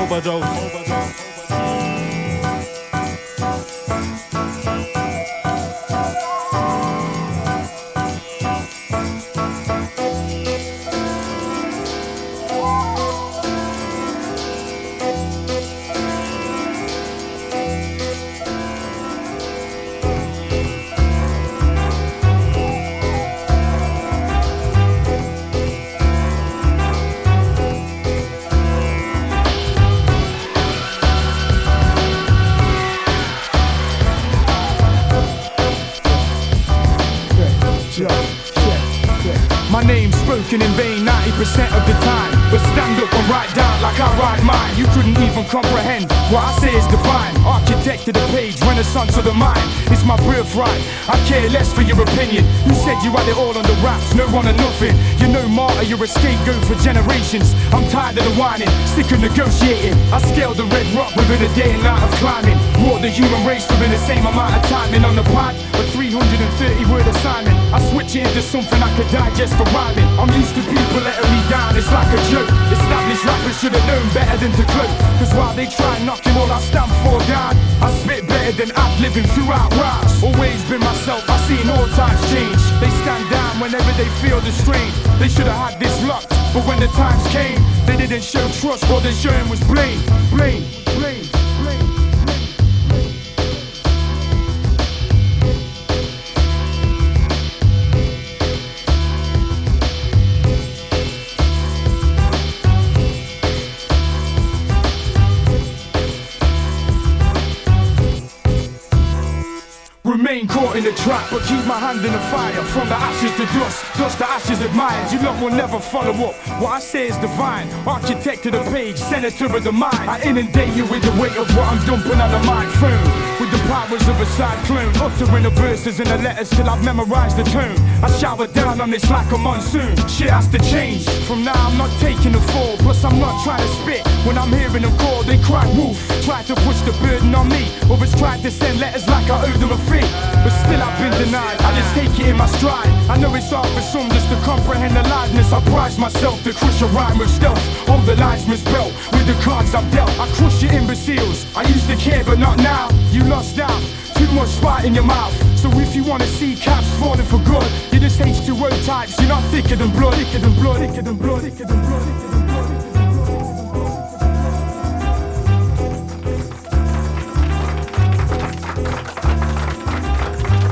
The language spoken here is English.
My name's spoken in vain 90% of the time, but stand up and write down like I write mine. You couldn't even comprehend what I say is divine. Architect of the page, renaissance of the mind. It's my birthright, I care less for your opinion. You said you had it all on the raps, no one or nothing. You're no martyr, you're a scapegoat for generations. I'm tired of the whining, sick of negotiating. I scaled the red rock within a day and night of climbing. Walked the human race within the same amount of timing. On the pad, a 330 word assignment. I switch it into something I could digest for rhyming. I'm used to people letting me down, it's like a joke. Established rappers should have known better than to gloat. Cause while they try knocking all I stand for down, I spit better than ad-libbing throughout rhymes. Always been myself, I've seen all times change. They stand down whenever they feel the strain. They should have had this locked, but when the times came, they didn't show trust, all they showing was blame. Blame, blame, blame. Remain caught in the trap, but keep my hand in the fire. From the ashes to dust, dust to ashes admired. You lot will never follow up, what I say is divine. Architect of the page, senator of the mind. I inundate you with the weight of what I'm dumping on the microphone. With the powers of a cyclone, uttering the verses and the letters till I've memorized the tone. I shower down on this like a monsoon. Shit has to change, from now I'm not taking the fall. Plus I'm not trying to spit, when I'm hearing them call they cry wolf. Try to push the burden on me, others try to send letters like I owe them a fee. But still I've been denied, I just take it in my stride. I know it's hard for some just to comprehend the liveness. I prize myself to crush a rhyme with stealth. Hold the linesman's belt with the cards I've dealt. I crush your imbeciles, I used to care but not now. You lost out, too much spite in your mouth. So if you wanna see caps falling for good, you're just H2O types, you're not thicker than blood, thicker than blood, thicker than blood, thicker than blood, thicker than blood.